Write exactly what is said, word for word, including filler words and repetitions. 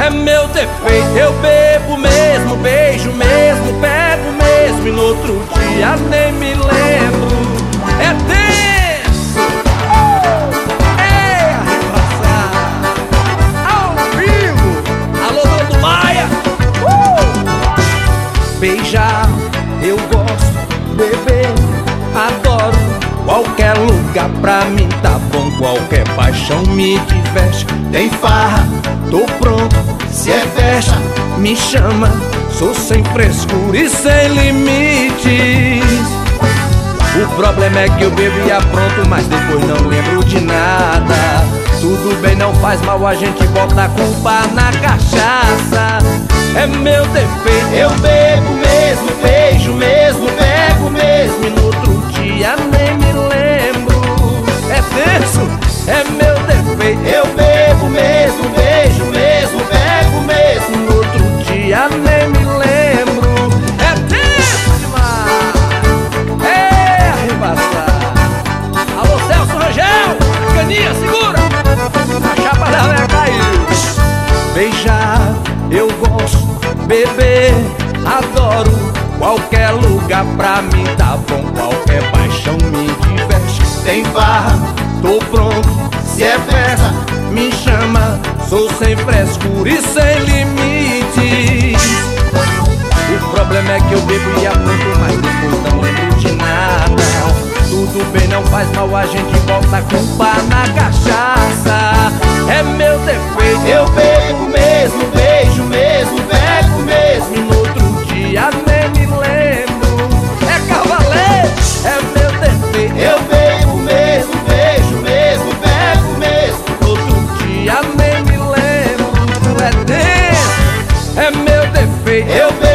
É meu defeito, eu bebo mesmo, beijo mesmo, pego mesmo e no outro dia nem me lembro. É tenso! Uh! É arregaçar! Ao vivo! Alô, Nando Maia! Uh! Beijar, eu gosto, beber, adoro. Qualquer lugar pra mim tá bom, qualquer paixão me diverte. Tem farra, tô pronto, se é festa, me chama. Sou sem frescura e sem limites. O problema é que eu bebo e apronto, mas depois não lembro de nada. Tudo bem, não faz mal, a gente bota a culpa na cachaça. É meu defeito, eu bebo mesmo, beijo mesmo, pego mesmo e no outro dia nem me lembro. É tenso, é meu defeito, eu bebo mesmo, beijo mesmo, pego mesmo, no outro dia nem me lembro. É tenso demais, é arrebaçar. Alô, Celso Rangel, caninha, segura, a chapa da velha caiu. Beijar, eu gosto, beber, adoro. Qualquer lugar pra mim tá bom, qualquer paixão me diverte. Tem farra, tô pronto, se é festa, me chama. Sou sem frescura e sem limites. O problema é que eu bebo e apronto, mas depois não lembro de nada. Tudo bem, não faz mal, a gente volta a culpa na cachaça. É meu defeito, eu bebo mesmo, beijo mesmo, pego mesmo e no outro dia nem me lembro. É cavaleiro, é meu defeito, eu bebo mesmo, beijo mesmo, pego mesmo, no outro dia nem me lembro. É tenso, é meu defeito, eu bebo